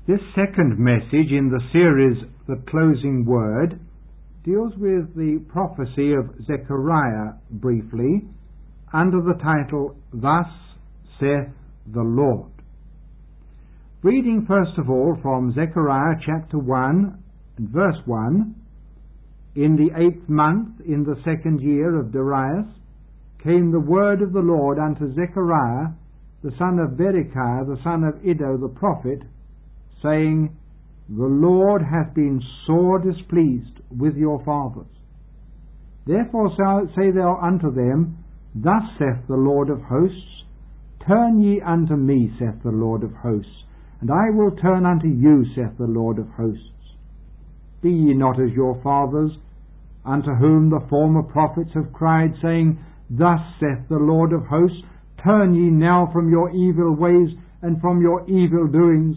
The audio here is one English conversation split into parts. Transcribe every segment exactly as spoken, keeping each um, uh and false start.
This second message in the series, The Closing Word, deals with the prophecy of Zechariah briefly under the title, Thus saith the Lord. Reading first of all from Zechariah chapter one and verse one, In the eighth month, in the second year of Darius, came the word of the Lord unto Zechariah, the son of Berechiah, the son of Iddo the prophet, saying, The Lord hath been sore displeased with your fathers. Therefore say thou unto them, Thus saith the Lord of hosts, Turn ye unto me, saith the Lord of hosts, and I will turn unto you, saith the Lord of hosts. Be ye not as your fathers, unto whom the former prophets have cried, saying, Thus saith the Lord of hosts, Turn ye now from your evil ways and from your evil doings.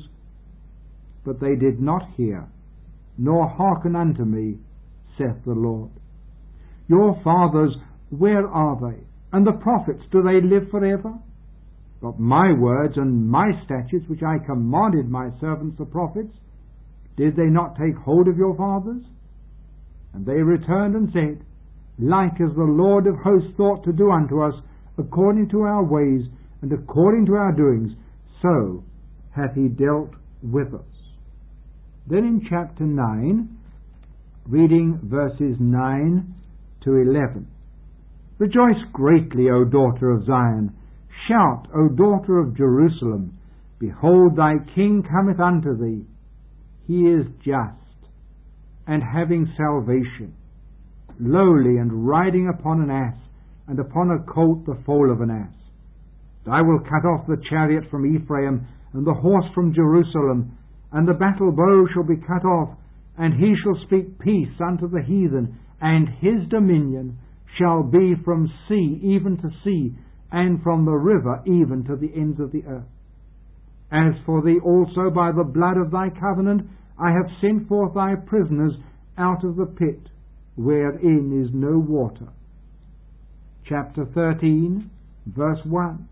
But they did not hear, nor hearken unto me, saith the Lord. Your fathers, where are they? And the prophets, do they live forever? But my words and my statutes, which I commanded my servants the prophets, did they not take hold of your fathers? And they returned and said, Like as the Lord of hosts thought to do unto us, according to our ways and according to our doings, so hath he dealt with us. Then in chapter nine, reading verses nine to eleven. Rejoice greatly, O daughter of Zion. Shout, O daughter of Jerusalem. Behold, thy king cometh unto thee. He is just, and having salvation, lowly, and riding upon an ass, and upon a colt the foal of an ass. And I will cut off the chariot from Ephraim, and the horse from Jerusalem, and the battle bow shall be cut off, and he shall speak peace unto the heathen, and his dominion shall be from sea even to sea, and from the river even to the ends of the earth. As for thee also, by the blood of thy covenant, I have sent forth thy prisoners out of the pit, wherein is no water. Chapter thirteen, verse one.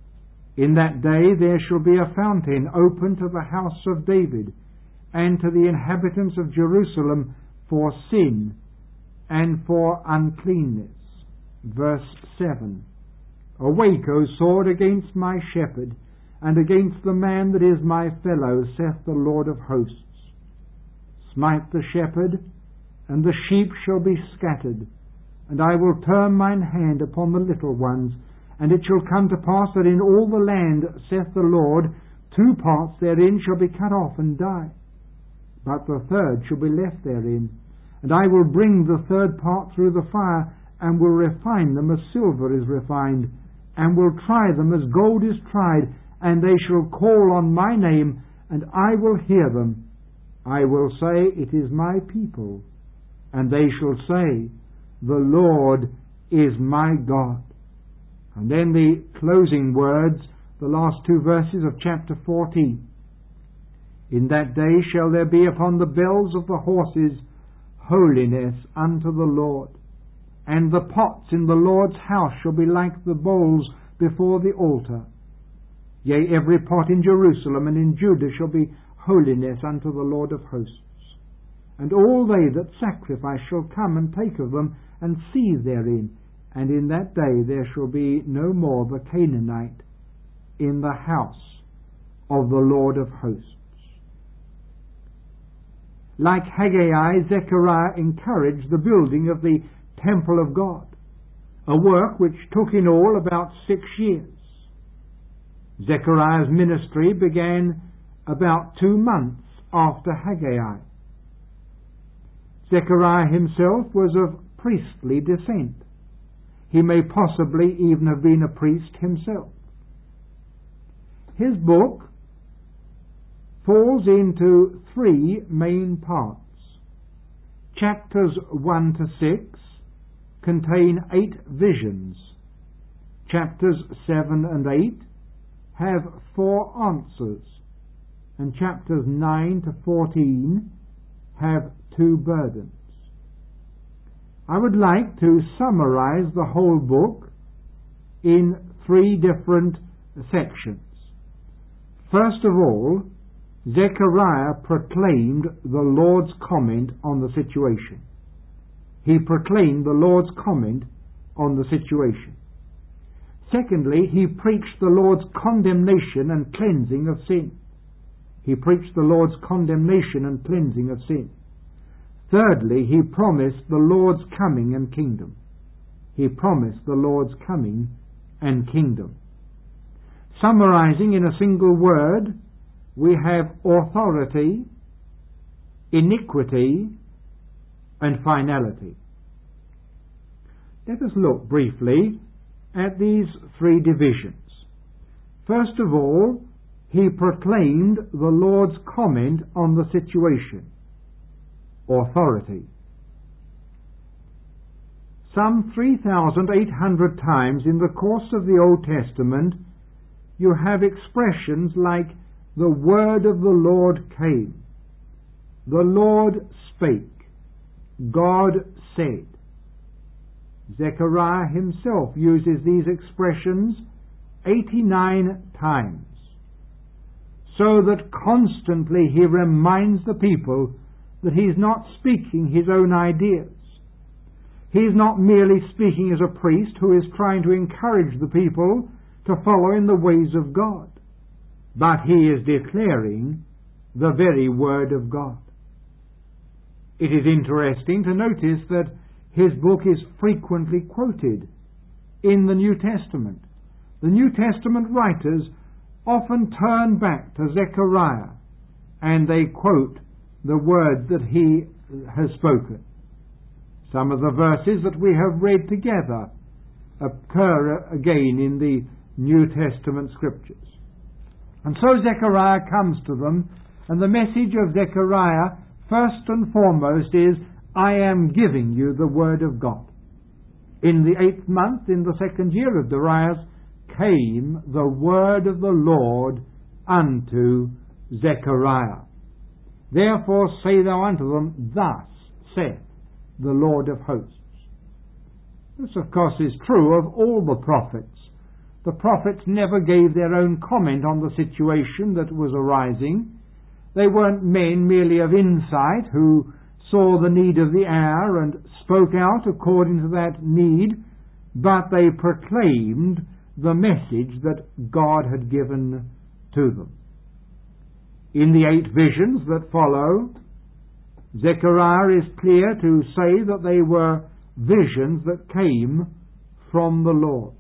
In that day there shall be a fountain open to the house of David, and to the inhabitants of Jerusalem for sin and for uncleanness. Verse seven. Awake, O sword, against my shepherd, and against the man that is my fellow, saith the Lord of hosts. Smite the shepherd, and the sheep shall be scattered, and I will turn mine hand upon the little ones. And it shall come to pass that in all the land, saith the Lord, two parts therein shall be cut off and die, but the third shall be left therein. And I will bring the third part through the fire, and will refine them as silver is refined, and will try them as gold is tried, and they shall call on my name, and I will hear them. I will say, It is my people, and they shall say, The Lord is my God. And then the closing words, the last two verses of chapter fourteen. In that day shall there be upon the bells of the horses holiness unto the Lord, and the pots in the Lord's house shall be like the bowls before the altar. Yea, every pot in Jerusalem and in Judah shall be holiness unto the Lord of hosts. And all they that sacrifice shall come and take of them, and see therein. And in that day there shall be no more the Canaanite in the house of the Lord of hosts. Like Haggai, Zechariah encouraged the building of the temple of God, a work which took in all about six years. Zechariah's ministry began about two months after Haggai. Zechariah himself was of priestly descent. He may possibly even have been a priest himself. His book falls into three main parts. Chapters one to six contain eight visions. Chapters seven and eight have four answers. And chapters nine to fourteen have two burdens. I would like to summarize the whole book in three different sections. First of all, Zechariah proclaimed the Lord's comment on the situation. He proclaimed the Lord's comment on the situation. Secondly, he preached the Lord's condemnation and cleansing of sin. He preached the Lord's condemnation and cleansing of sin. Thirdly, he promised the Lord's coming and kingdom. He promised the Lord's coming and kingdom. Summarizing in a single word, we have authority, iniquity, and finality. Let us look briefly at these three divisions. First of all, he proclaimed the Lord's comment on the situation. Authority. Some three thousand eight hundred times in the course of the Old Testament, you have expressions like the word of the Lord came, the Lord spake, God said. Zechariah himself uses these expressions eighty-nine times, so that constantly he reminds the people that he is not speaking his own ideas. He is not merely speaking as a priest who is trying to encourage the people to follow in the ways of God, but he is declaring the very word of God. It is interesting to notice that his book is frequently quoted in the New Testament. The New Testament writers often turn back to Zechariah and they quote the words that he has spoken. Some of the verses that we have read together occur again in the New Testament scriptures. And so Zechariah comes to them, and the message of Zechariah first and foremost is, I am giving you the word of God. In the eighth month, in the second year of Darius, came the word of the Lord unto Zechariah. Therefore say thou unto them, Thus saith the Lord of hosts. This, of course, is true of all the prophets. The prophets never gave their own comment on the situation that was arising. They weren't men merely of insight who saw the need of the hour and spoke out according to that need, but they proclaimed the message that God had given to them. In the eight visions that follow, Zechariah is clear to say that they were visions that came from the Lord.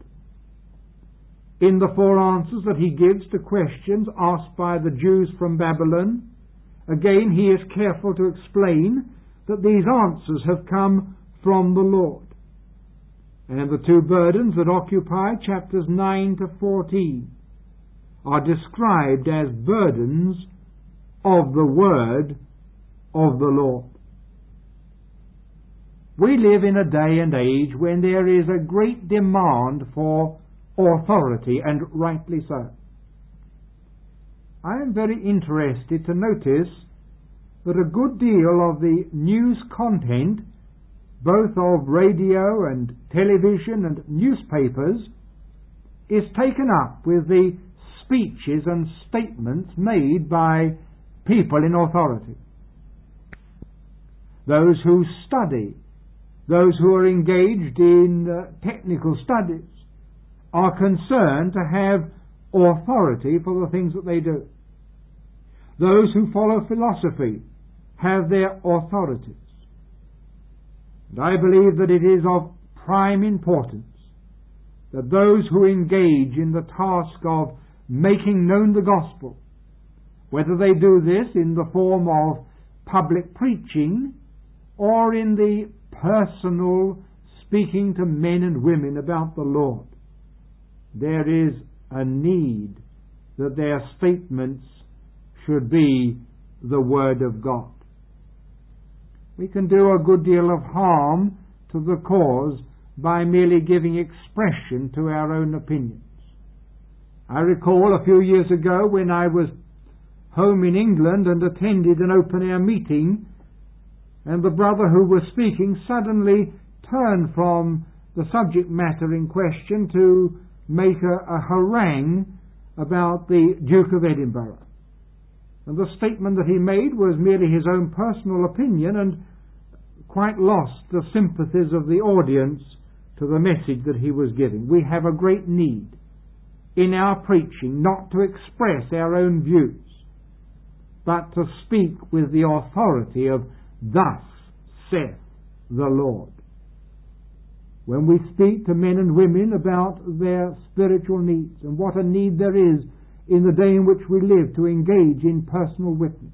In the four answers that he gives to questions asked by the Jews from Babylon, again he is careful to explain that these answers have come from the Lord. And the two burdens that occupy chapters nine to fourteen are described as burdens of the word of the Lord. We live in a day and age when there is a great demand for authority, and rightly so. I am very interested to notice that a good deal of the news content, both of radio and television and newspapers, is taken up with the speeches and statements made by people in authority. Those who study, those who are engaged in uh, technical studies, are concerned to have authority for the things that they do. Those who follow philosophy have their authorities. And I believe that it is of prime importance that those who engage in the task of making known the gospel, whether they do this in the form of public preaching or in the personal speaking to men and women about the Lord, there is a need that their statements should be the Word of God. We can do a good deal of harm to the cause by merely giving expression to our own opinions. I recall a few years ago when I was home in England and attended an open-air meeting, and the brother who was speaking suddenly turned from the subject matter in question to make a, a harangue about the Duke of Edinburgh. And the statement that he made was merely his own personal opinion and quite lost the sympathies of the audience to the message that he was giving. We have a great need in our preaching not to express our own views, but to speak with the authority of "Thus saith the Lord." When we speak to men and women about their spiritual needs and what a need there is in the day in which we live to engage in personal witness.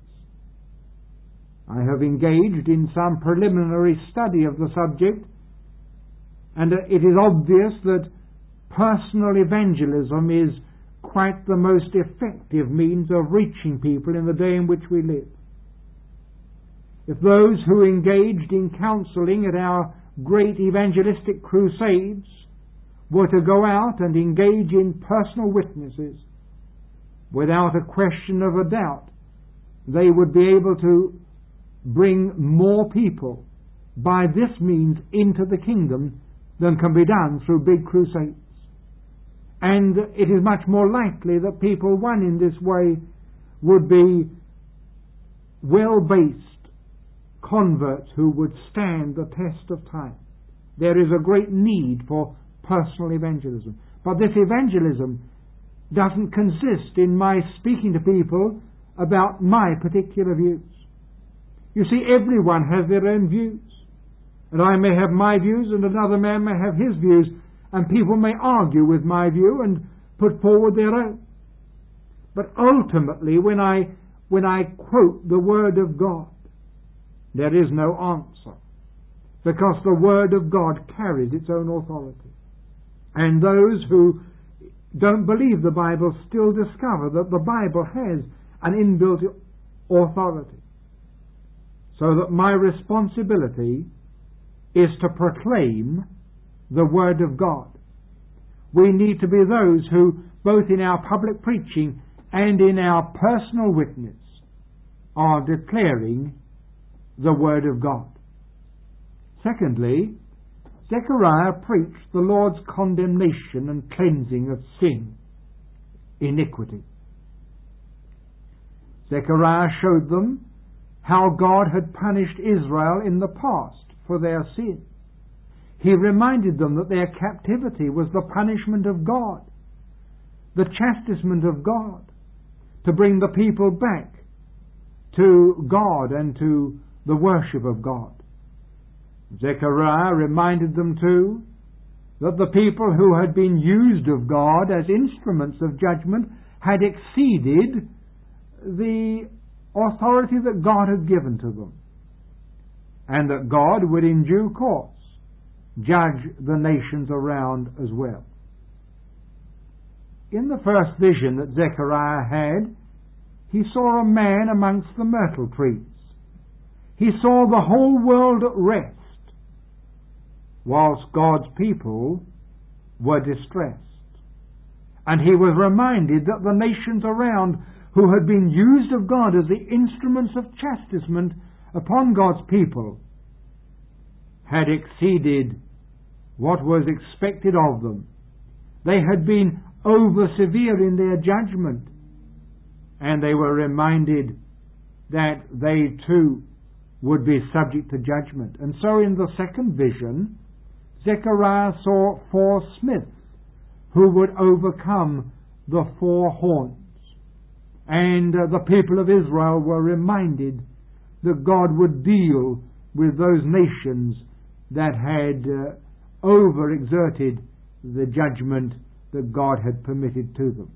I have engaged in some preliminary study of the subject, and it is obvious that personal evangelism is quite the most effective means of reaching people in the day in which we live. If those who engaged in counseling at our great evangelistic crusades were to go out and engage in personal witnesses, without a question of a doubt, they would be able to bring more people by this means into the kingdom than can be done through big crusades. And it is much more likely that people won in this way would be well-based converts who would stand the test of time. There is a great need for personal evangelism. But this evangelism doesn't consist in my speaking to people about my particular views. You see, everyone has their own views. And I may have my views and another man may have his views, and people may argue with my view and put forward their own. But ultimately, when I, when I quote the Word of God, there is no answer, because the Word of God carries its own authority. And those who don't believe the Bible still discover that the Bible has an inbuilt authority. So that my responsibility is to proclaim the Word of God. We need to be those who, both in our public preaching and in our personal witness, are declaring the Word of God. Secondly, Zechariah preached the Lord's condemnation and cleansing of sin, iniquity. Zechariah showed them how God had punished Israel in the past for their sin. He reminded them that their captivity was the punishment of God, the chastisement of God, to bring the people back to God and to the worship of God. Zechariah reminded them too that the people who had been used of God as instruments of judgment had exceeded the authority that God had given to them, and that God would in due course judge the nations around as well. In the first vision that Zechariah had, he saw a man amongst the myrtle trees. He saw the whole world at rest, whilst God's people were distressed. And he was reminded that the nations around, who had been used of God as the instruments of chastisement upon God's people, had exceeded what was expected of them. They had been over severe in their judgment, and they were reminded that they too would be subject to judgment. And so in the second vision, Zechariah saw four smiths who would overcome the four horns. And uh, the people of Israel were reminded that God would deal with those nations that had uh, overexerted the judgment that God had permitted to them.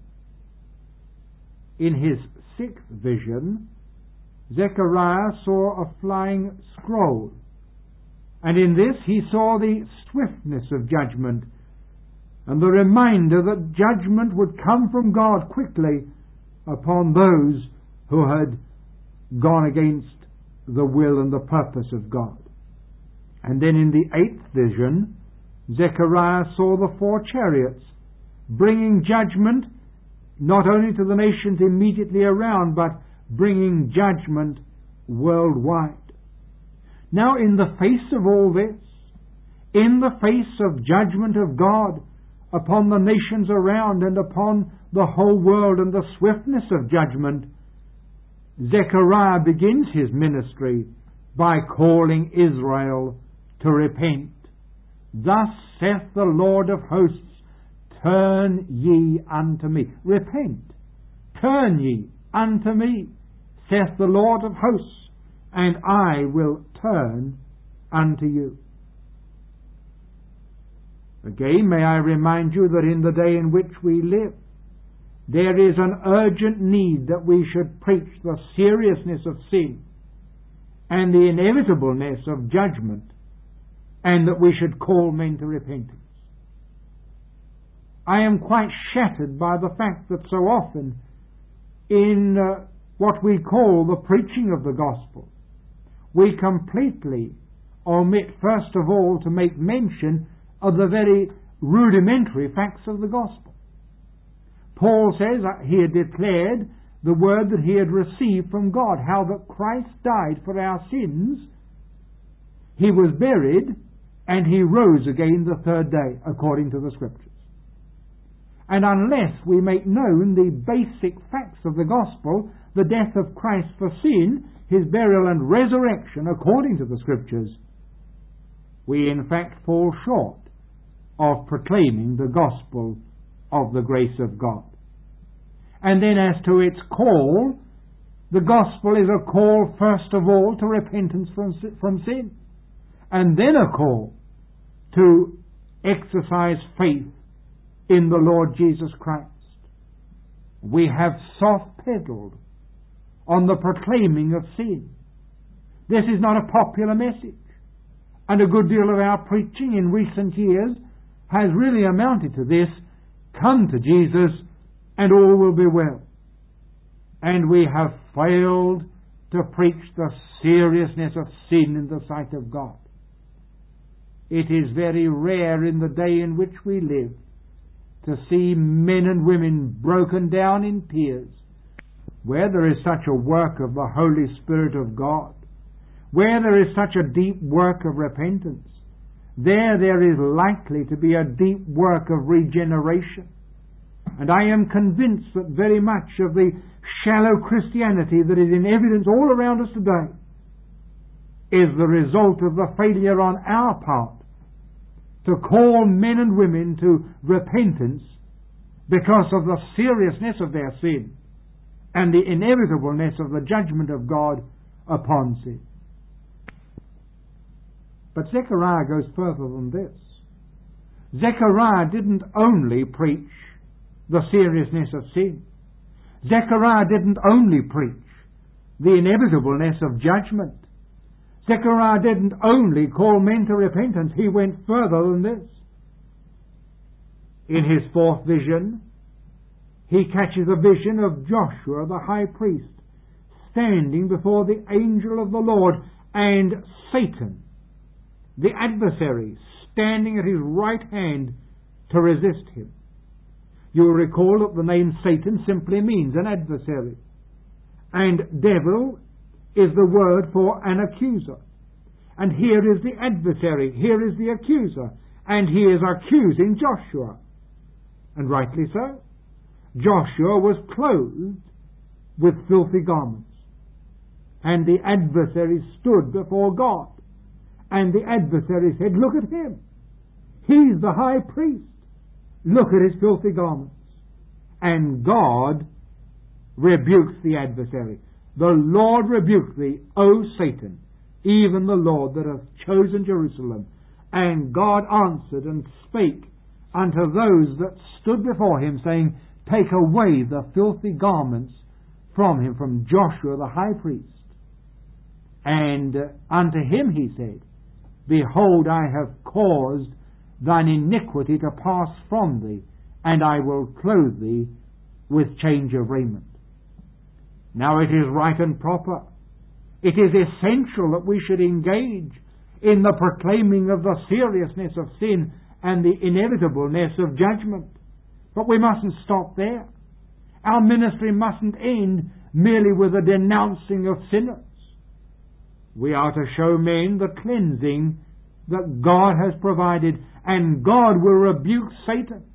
In his sixth vision, Zechariah saw a flying scroll, and in this he saw the swiftness of judgment and the reminder that judgment would come from God quickly upon those who had gone against the will and the purpose of God. And then in the eighth vision, Zechariah saw the four chariots bringing judgment not only to the nations immediately around, but bringing judgment worldwide. Now, in the face of all this, in the face of judgment of God upon the nations around and upon the whole world and the swiftness of judgment, Zechariah begins his ministry by calling Israel to repent. Thus saith the Lord of hosts, turn ye unto me. Repent. Turn ye unto me, saith the Lord of hosts, and I will turn unto you. Again, may I remind you that in the day in which we live, there is an urgent need that we should preach the seriousness of sin and the inevitableness of judgment, and that we should call men to repentance. I am quite shattered by the fact that so often in uh, what we call the preaching of the gospel, we completely omit first of all to make mention of the very rudimentary facts of the gospel. Paul says that he had declared the word that he had received from God, how that Christ died for our sins, he was buried, and he rose again the third day, according to the Scriptures. And unless we make known the basic facts of the gospel, the death of Christ for sin, his burial and resurrection according to the Scriptures, we in fact fall short of proclaiming the gospel of the grace of God. And then as to its call, the gospel is a call first of all to repentance from, from sin, and then a call to exercise faith in the Lord Jesus Christ. We have soft-pedaled on the proclaiming of sin. This is not a popular message, and a good deal of our preaching in recent years has really amounted to this: come to Jesus and all will be well. And we have failed to preach the seriousness of sin in the sight of God. It is very rare in the day in which we live to see men and women broken down in tears, where there is such a work of the Holy Spirit of God, where there is such a deep work of repentance. There there is likely to be a deep work of regeneration. And I am convinced that very much of the shallow Christianity that is in evidence all around us today is the result of the failure on our part to call men and women to repentance because of the seriousness of their sin and the inevitableness of the judgment of God upon sin. But Zechariah goes further than this. Zechariah didn't only preach the seriousness of sin. Zechariah didn't only preach the inevitableness of judgment. Zechariah didn't only call men to repentance. He went further than this. In his fourth vision, he catches a vision of Joshua the high priest standing before the angel of the Lord, and Satan, the adversary, standing at his right hand to resist him. You will recall that the name Satan simply means an adversary, and devil is the word for an accuser. And here is the adversary, here is the accuser, and he is accusing Joshua. And rightly so. Joshua was clothed with filthy garments, and the adversary stood before God, and the adversary said, look at him, he's the high priest, look at his filthy garments. And God rebukes the adversary. The Lord rebuke thee, O Satan, even the Lord that hath chosen Jerusalem. And God answered and spake unto those that stood before him, saying, take away the filthy garments from him, from Joshua the high priest. And unto him he said, behold, I have caused thine iniquity to pass from thee, and I will clothe thee with change of raiment. Now it is right and proper, it is essential that we should engage in the proclaiming of the seriousness of sin and the inevitableness of judgment. But we mustn't stop there. Our ministry mustn't end merely with a denouncing of sinners. We are to show men the cleansing that God has provided, and God will rebuke Satan,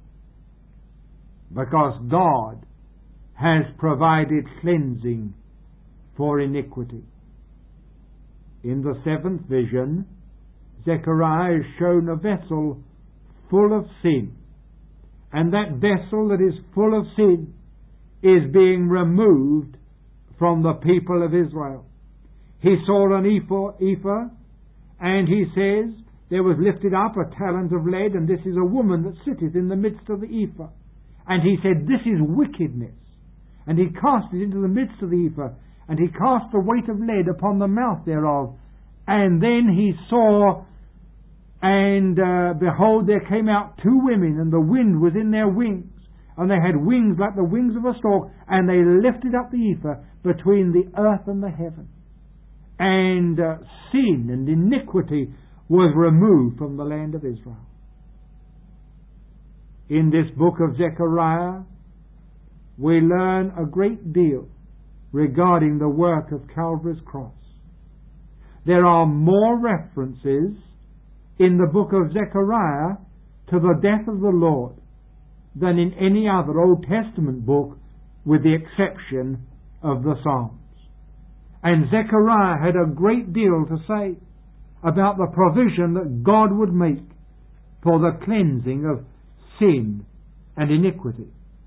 because God has provided cleansing for iniquity. In the seventh vision, Zechariah is shown a vessel full of sin, and that vessel that is full of sin is being removed from the people of Israel. He saw an ephah, ephah, and he says, there was lifted up a talent of lead, and this is a woman that sitteth in the midst of the ephah. And he said, this is wickedness. And he cast it into the midst of the ephah, and he cast the weight of lead upon the mouth thereof. And then he saw, and uh, behold, there came out two women, and the wind was in their wings, and they had wings like the wings of a stork, and they lifted up the ephah between the earth and the heaven. And uh, sin and iniquity was removed from the land of Israel. In this book of Zechariah, we learn a great deal regarding the work of Calvary's cross. There are more references in the book of Zechariah to the death of the Lord than in any other Old Testament book, with the exception of the Psalms. And Zechariah had a great deal to say about the provision that God would make for the cleansing of sin and iniquity.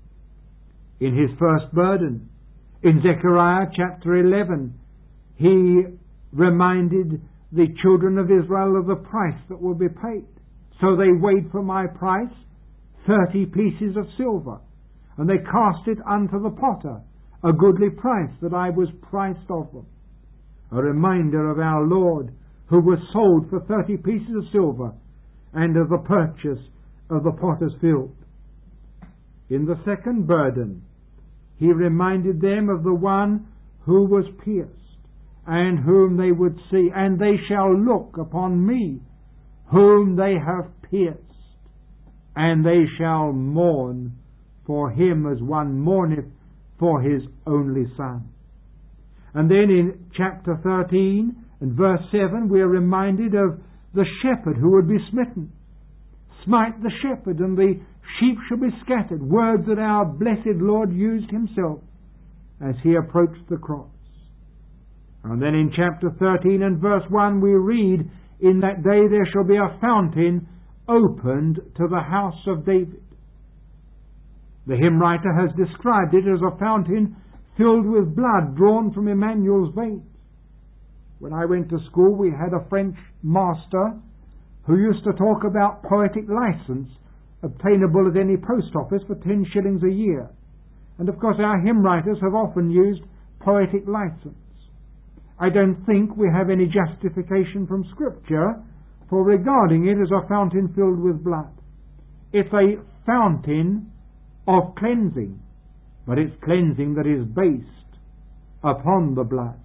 In his first burden, in Zechariah chapter eleven, he reminded the children of Israel of the price that will be paid. So they weighed for my price thirty pieces of silver, and they cast it unto the potter, a goodly price that I was priced of them. A reminder of our Lord, who was sold for thirty pieces of silver, and of the purchase of the potter's field. In the second burden, he reminded them of the one who was pierced, and whom they would see, and they shall look upon me, whom they have pierced, and they shall mourn for him as one mourneth for his only son. And then in chapter thirteen and verse seven, we are reminded of the shepherd who would be smitten. Smite the shepherd, and the sheep shall be scattered. Words that our blessed Lord used himself as he approached the cross. And then in chapter thirteen and verse one, we read, in that day there shall be a fountain opened to the house of David. The hymn writer has described it as a fountain filled with blood drawn from Emmanuel's veins. When I went to school, we had a French master who used to talk about poetic license obtainable at any post office for ten shillings a year. And of course our hymn writers have often used poetic license. I don't think we have any justification from Scripture for regarding it as a fountain filled with blood. It's a fountain of cleansing, but it's cleansing that is based upon the blood.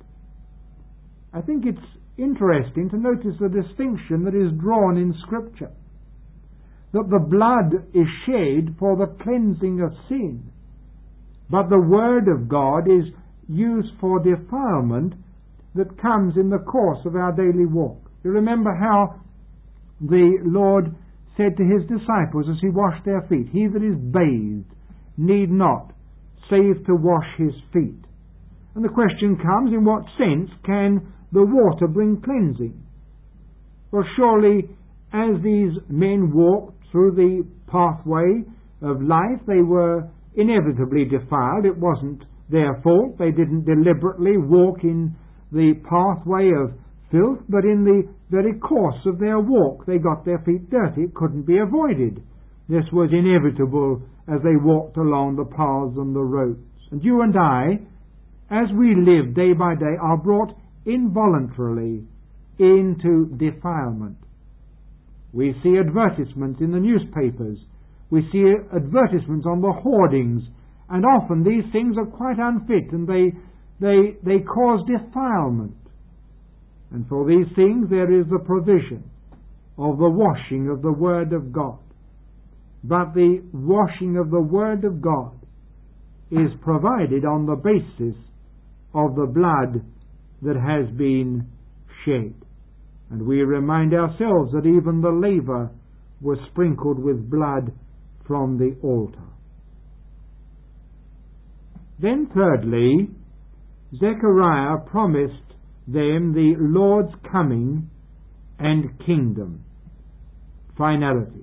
I think it's interesting to notice the distinction that is drawn in Scripture, that the blood is shed for the cleansing of sin, but the Word of God is used for defilement that comes in the course of our daily walk. You remember how the Lord said to his disciples as he washed their feet, he that is bathed need not save to wash his feet. And the question comes, in what sense can the water bring cleansing? Well, surely as these men walked through the pathway of life, they were inevitably defiled. It wasn't their fault. They didn't deliberately walk in the pathway of filth, but in the very course of their walk they got their feet dirty. It couldn't be avoided. This was inevitable as they walked along the paths and the roads. And you and I, as we live day by day, are brought involuntarily into defilement. We see advertisements in the newspapers. We see advertisements on the hoardings, and often these things are quite unfit, and they they they cause defilement. And for these things there is the provision of the washing of the Word of God. But the washing of the Word of God is provided on the basis of the blood that has been shed. And we remind ourselves that even the laver was sprinkled with blood from the altar. Then thirdly, Zechariah promised them the Lord's coming and kingdom. Finality.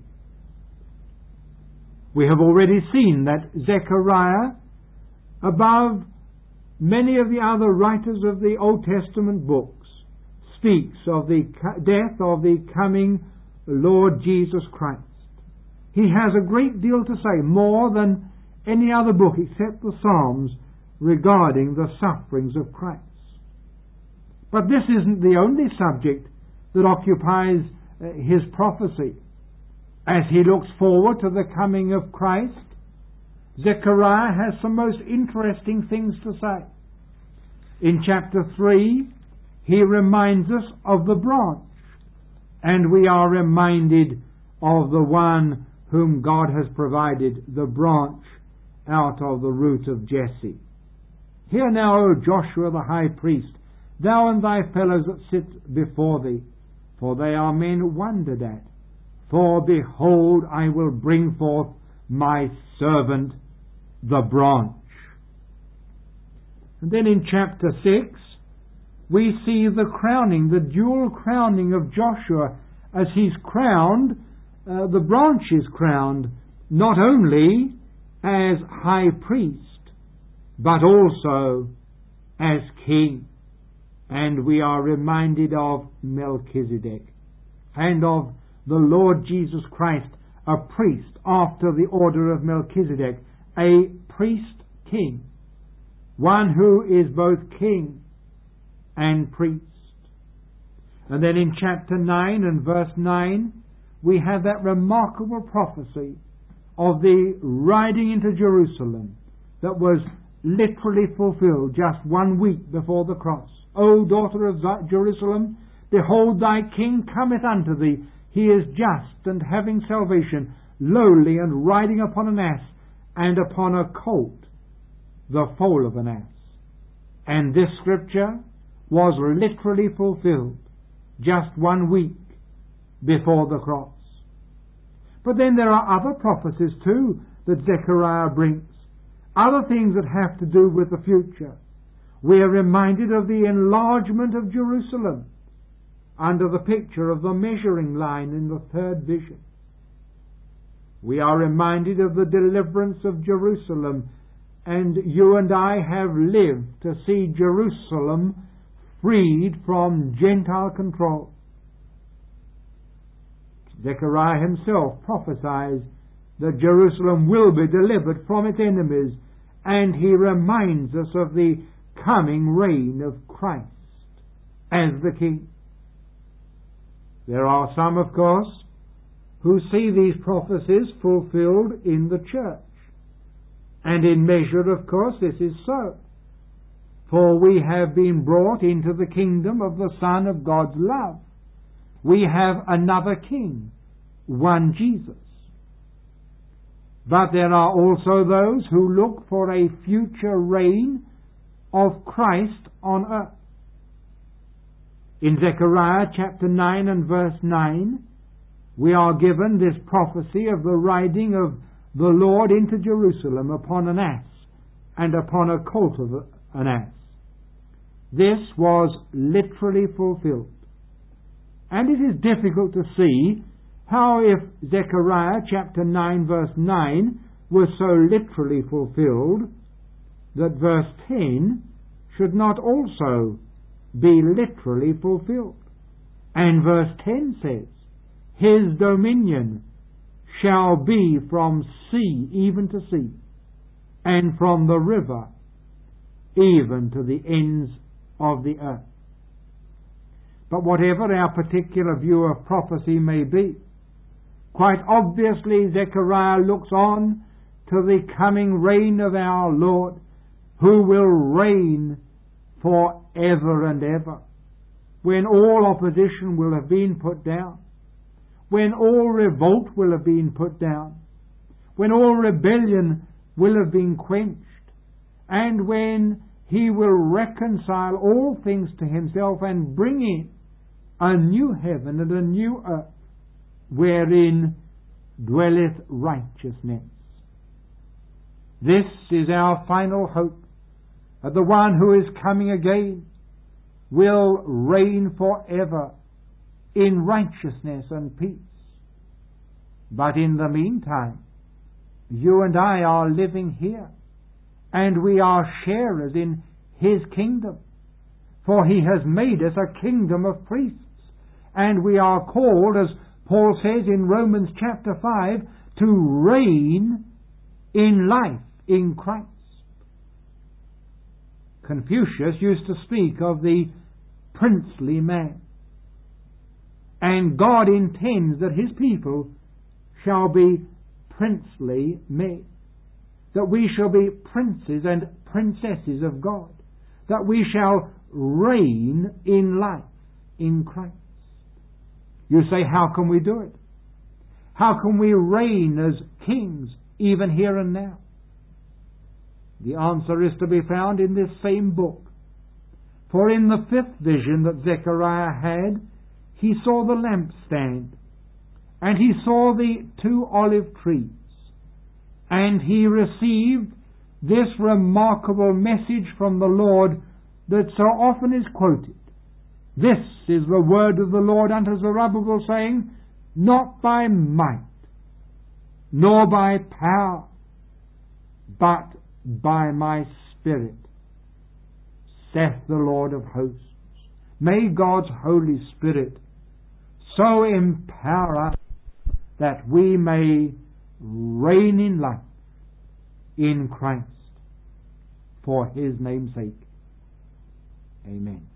We have already seen that Zechariah, above many of the other writers of the Old Testament books, speaks of the death of the coming Lord Jesus Christ. He has a great deal to say, more than any other book except the Psalms, regarding the sufferings of Christ. But this isn't the only subject that occupies uh, his prophecy. As he looks forward to the coming of Christ, Zechariah has some most interesting things to say. In chapter three, he reminds us of the branch, and we are reminded of the one whom God has provided, the branch out of the root of Jesse. Hear now, O Joshua the high priest, thou and thy fellows that sit before thee, for they are men wondered at. For behold, I will bring forth my servant, the branch. And then in chapter six, we see the crowning, the dual crowning of Joshua, as he's crowned, uh, the branch is crowned, not only as high priest, but also as king. And we are reminded of Melchizedek and of the Lord Jesus Christ, a priest after the order of Melchizedek, a priest king, one who is both king and priest. And then in chapter nine and verse nine, we have that remarkable prophecy of the riding into Jerusalem that was literally fulfilled just one week before the cross. O daughter of Jerusalem, behold, thy king cometh unto thee. He is just and having salvation, lowly and riding upon an ass, and upon a colt, the foal of an ass. And this scripture was literally fulfilled just one week before the cross. But then there are other prophecies too that Zechariah brings, other things that have to do with the future. We are reminded of the enlargement of Jerusalem under the picture of the measuring line in the third vision. We are reminded of the deliverance of Jerusalem, and you and I have lived to see Jerusalem freed from Gentile control. Zechariah himself prophesies that Jerusalem will be delivered from its enemies, and he reminds us of the coming reign of Christ as the King. There are some, of course, who see these prophecies fulfilled in the church. And in measure, of course, this is so. For we have been brought into the kingdom of the Son of God's love. We have another King, one Jesus. But there are also those who look for a future reign of Christ on earth. In Zechariah chapter nine and verse nine, we are given this prophecy of the riding of the Lord into Jerusalem upon an ass and upon a colt of an ass. This was literally fulfilled. And it is difficult to see how, if Zechariah chapter nine verse nine was so literally fulfilled, that verse ten should not also be literally fulfilled. And verse ten says, His dominion shall be from sea even to sea, and from the river even to the ends of the earth. But whatever our particular view of prophecy may be, quite obviously Zechariah looks on to the coming reign of our Lord, who will reign forever and ever, when all opposition will have been put down, when all revolt will have been put down, when all rebellion will have been quenched, and when He will reconcile all things to Himself and bring in a new heaven and a new earth, wherein dwelleth righteousness. This is our final hope, that the one who is coming again will reign forever in righteousness and peace. But in the meantime, you and I are living here, and we are sharers in His kingdom. For He has made us a kingdom of priests, and we are called, as Paul says in Romans chapter five, to reign in life in Christ. Confucius used to speak of the princely man, and God intends that His people shall be princely men, that we shall be princes and princesses of God, that we shall reign in life in Christ. You say, how can we do it? How can we reign as kings even here and now? The answer is to be found in this same book. For in the fifth vision that Zechariah had, he saw the lampstand, and he saw the two olive trees, and he received this remarkable message from the Lord that so often is quoted. This is the word of the Lord unto Zerubbabel, saying, not by might, nor by power, but by my Spirit, saith the Lord of hosts. May God's Holy Spirit so empower us that we may reign in life in Christ for His name's sake. Amen.